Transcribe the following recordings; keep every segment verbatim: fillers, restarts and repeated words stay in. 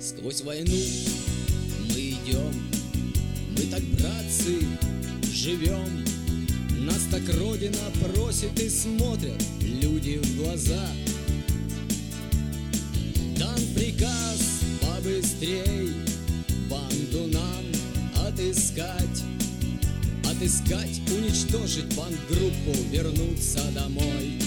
Сквозь войну мы идем, мы так, братцы, живем. Нас так Родина просит и смотрят люди в глаза. Дан приказ побыстрей банду нам отыскать, отыскать, уничтожить бандгруппу, вернуться домой.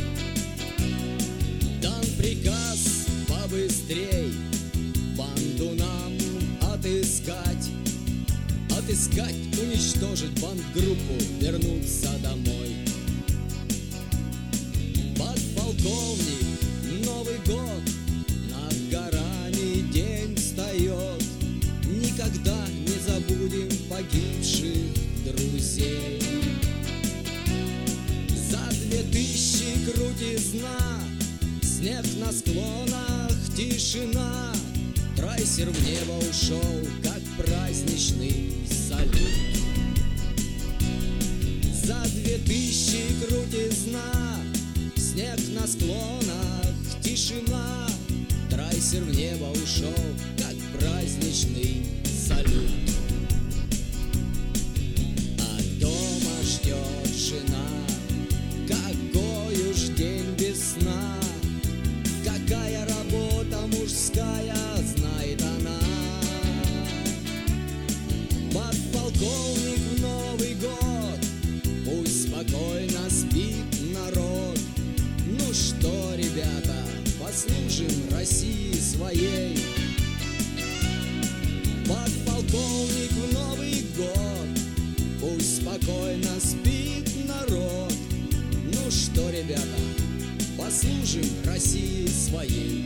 Дан приказ побыстрей банду нам отыскать, отыскать, уничтожить бандгруппу, вернуться домой. Подполковник, Новый год, над горами день встает. Никогда не забудем погибших друзей. За две тысячи крутизна, снег на склонах, тишина. Трайсер в небо ушел, как праздничный салют. За две тысячи крутизна, снег на склонах, тишина. Трайсер в небо ушел, как праздничный салют. А дома ждет жена, какой уж день без сна. Какая работа мужская, знает она. Подполковник в Новый год, пусть спокойно спит народ. Ну что, ребята, послужим России своей. Подполковник в Новый год, пусть спокойно спит народ. Ну что, ребята, послужим России своей.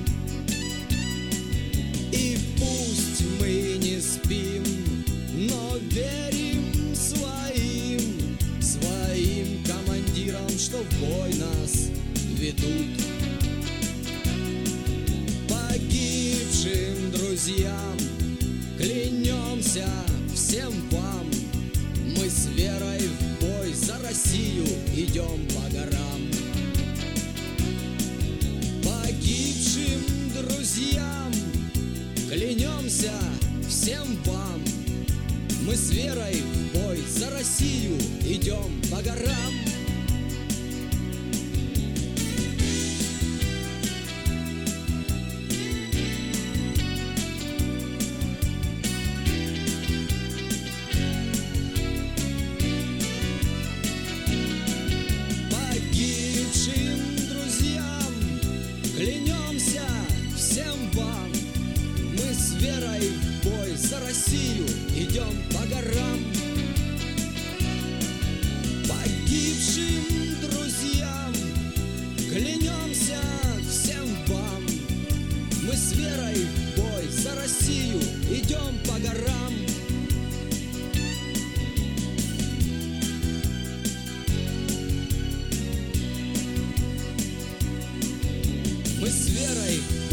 И пусть мы не спим, но верим своим, своим командирам, что в бой нас ведут. Погибшим друзьям клянемся всем вам, мы с верой в бой за Россию идем по горам. Погибшим друзьям клянемся всем вам, мы с верой в бой за Россию идем по горам. Клянемся всем вам, мы с верой в бой за Россию идем по горам. Погибшим друзьям клянемся всем вам, мы с верой в бой за Россию идем по горам. Мы с верой